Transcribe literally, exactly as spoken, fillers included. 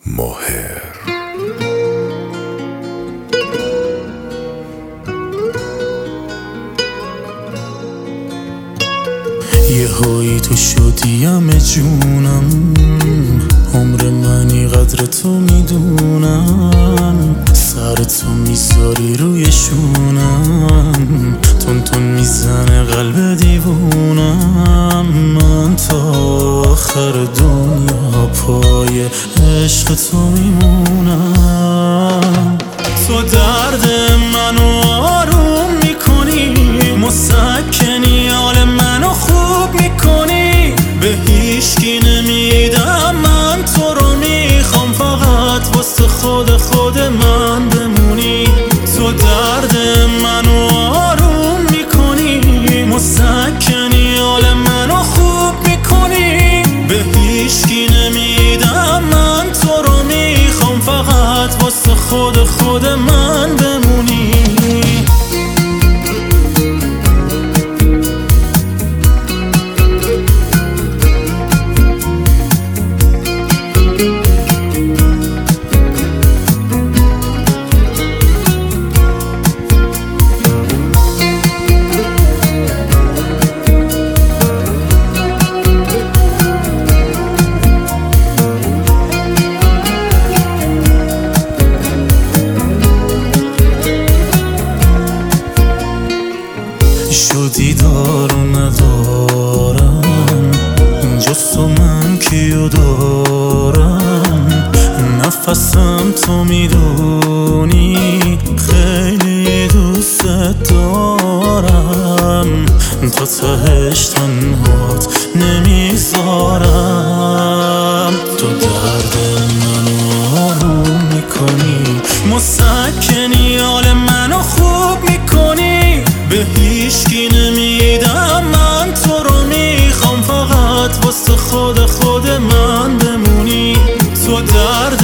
ماهر یه هایی تو شدی همه جونم، عمر منی قدر تو میدونم، سر تو میذاری روی شونم، تون تون میزنه قلب دیوونم. من تا آخر دنیا پای عشق تو میمونم. تو درد منو آروم میکنی، مسکنی حال منو خوب میکنی، به هیچکی نمیدم من تو رو میخوام، فقط واسه خود خود من بمونی. تو درد منو آروم میکنی، مسکنی حال منو خوب میکنی، به هیچکی نمیدم من تو رو میخوام، فقط واسه خود خود من بمونی. شدی دارو ندارم، جز تو من کیو دارم، نفسم تو میدونی، خیلی دوست دارم، تا تهش تنهات نمیذارم. تو درد منو آروم میکنی، مسکنی حال منو خوب میکنی، به هیچکی نمیدم من تو رو میخوام، فقط واسه خود خود من بمونی. تو درد